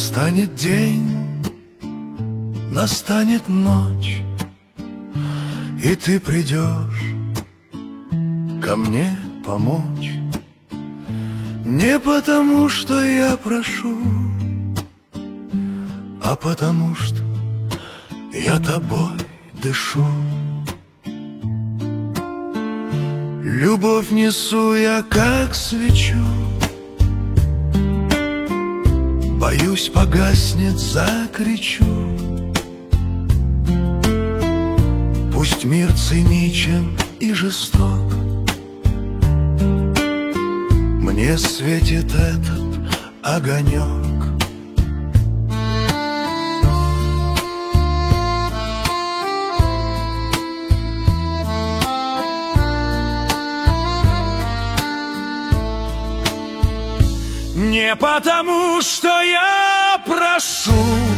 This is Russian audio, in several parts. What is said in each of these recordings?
Настанет день, настанет ночь, и ты придешь ко мне помочь. Не потому, что я прошу, а потому, что я тобой дышу. Любовь несу я, как свечу, боюсь, погаснет, закричу. Пусть мир циничен и жесток, мне светит этот огонек. Не потому, что я прошу,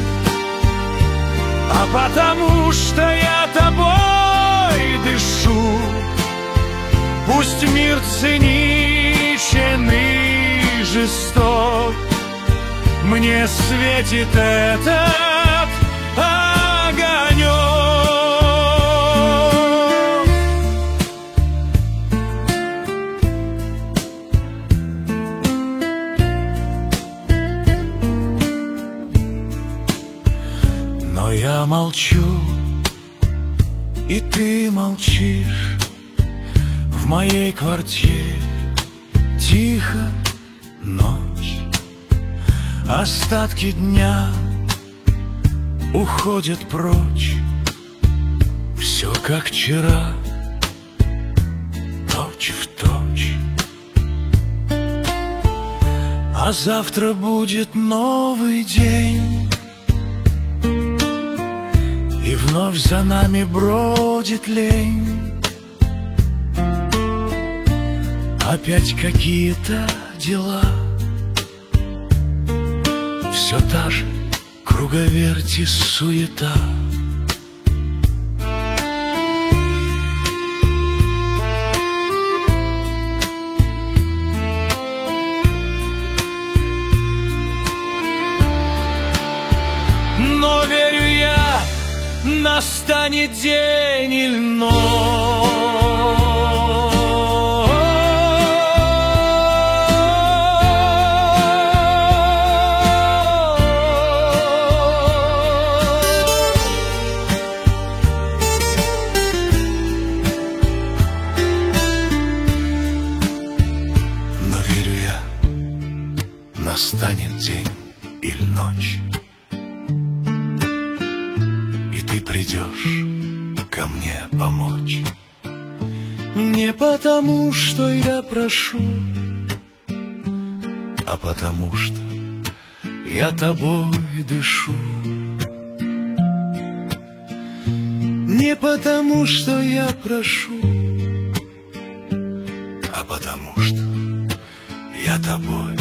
а потому, что я тобой дышу. Пусть мир циничен и жесток, мне светит этот огонек. Но я молчу, и ты молчишь. В моей квартире тихо ночь, остатки дня уходят прочь. Все как вчера, точь в точь. А завтра будет новый день, и вновь за нами бродит лень. Опять какие-то дела, все та же круговерть и суета. Но верю я, настанет день или ночь, настанет день или ночь, и ты придешь ко мне помочь. Не потому, что я прошу, а потому, что я тобой дышу. Не потому, что я прошу, а потому, что я тобой